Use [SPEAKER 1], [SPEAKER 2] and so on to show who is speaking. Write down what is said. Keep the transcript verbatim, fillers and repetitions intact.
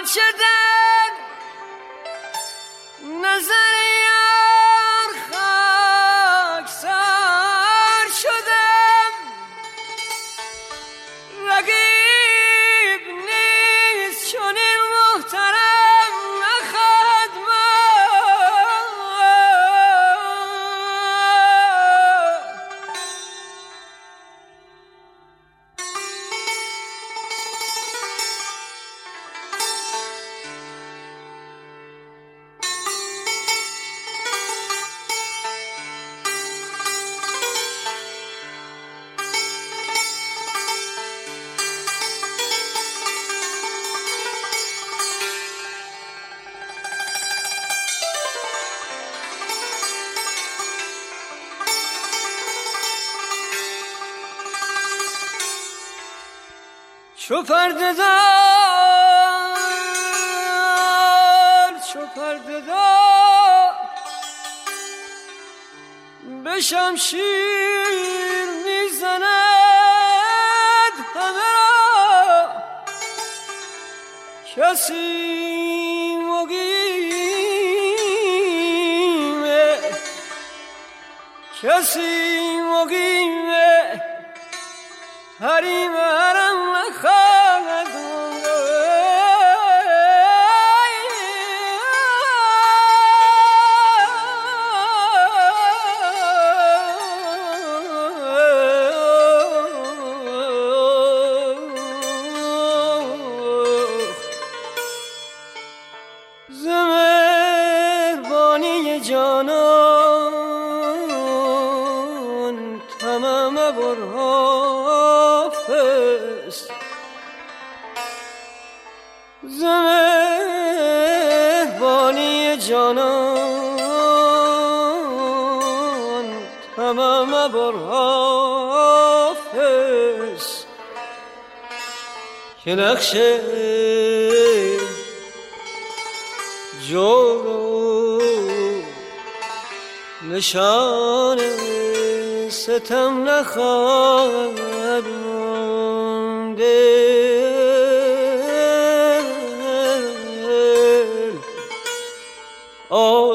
[SPEAKER 1] در نظر یار خاکسار شدم، رقیب نیست چنین محترم نخواهد چو پرده دار چو پرده دار به شمشیر میزند همه را، کسی مقیمه کسی مقیمه حریم حرم نخواهد ز مهربانی جانان تمام برحافظ، ز مهربانی جانان تمام برحافظ، که نقش جور و نشان ستم نخواهد مانده. Oh